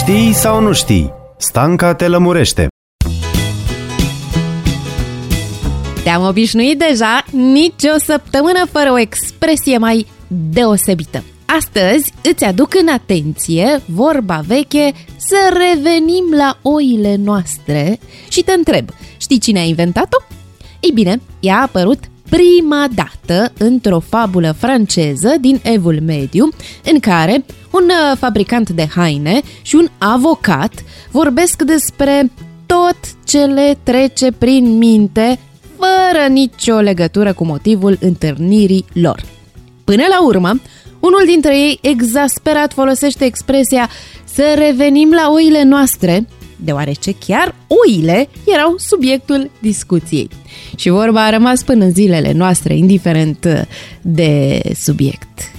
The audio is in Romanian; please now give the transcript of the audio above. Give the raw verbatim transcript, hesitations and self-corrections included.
Știi sau nu știi? Stanca te lămurește. Te-am obișnuit deja, nici o săptămână fără o expresie mai deosebită. Astăzi îți aduc în atenție vorba veche să revenim la oile noastre și te întreb, știi cine a inventat-o? Ei bine, ea a apărut prima dată într-o fabulă franceză din Evul Mediu, în care un fabricant de haine și un avocat vorbesc despre tot ce le trece prin minte, fără nicio legătură cu motivul întâlnirii lor. Până la urmă, unul dintre ei, exasperat, folosește expresia să revenim la oile noastre, deoarece chiar oile erau subiectul discuției. Și vorba a rămas până în zilele noastre, indiferent de subiect.